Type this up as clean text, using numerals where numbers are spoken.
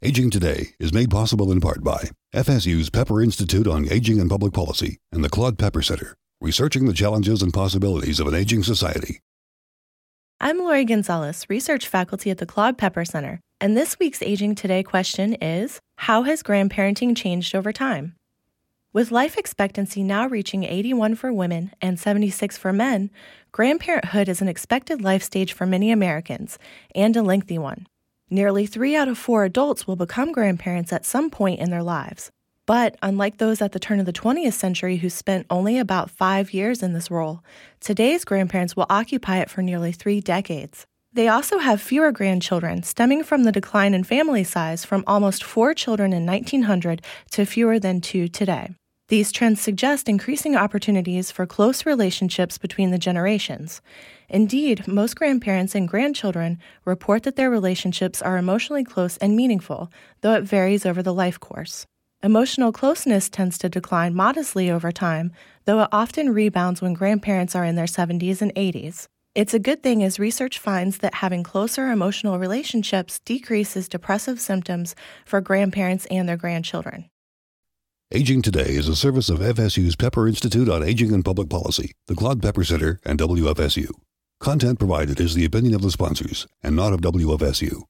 Aging Today is made possible in part by FSU's Pepper Institute on Aging and Public Policy and the Claude Pepper Center, researching the challenges and possibilities of an aging society. I'm Lori Gonzalez, research faculty at the Claude Pepper Center, and this week's Aging Today question is, how has grandparenting changed over time? With life expectancy now reaching 81 for women and 76 for men, grandparenthood is an expected life stage for many Americans, and a lengthy one. Nearly 3 out of 4 adults will become grandparents at some point in their lives. But unlike those at the turn of the 20th century who spent only about 5 years in this role, today's grandparents will occupy it for nearly 3 decades. They also have fewer grandchildren, stemming from the decline in family size from almost 4 children in 1900 to fewer than 2 today. These trends suggest increasing opportunities for close relationships between the generations. Indeed, most grandparents and grandchildren report that their relationships are emotionally close and meaningful, though it varies over the life course. Emotional closeness tends to decline modestly over time, though it often rebounds when grandparents are in their 70s and 80s. It's a good thing as research finds that having closer emotional relationships decreases depressive symptoms for grandparents and their grandchildren. Aging Today is a service of FSU's Pepper Institute on Aging and Public Policy, the Claude Pepper Center, and WFSU. Content provided is the opinion of the sponsors and not of WFSU.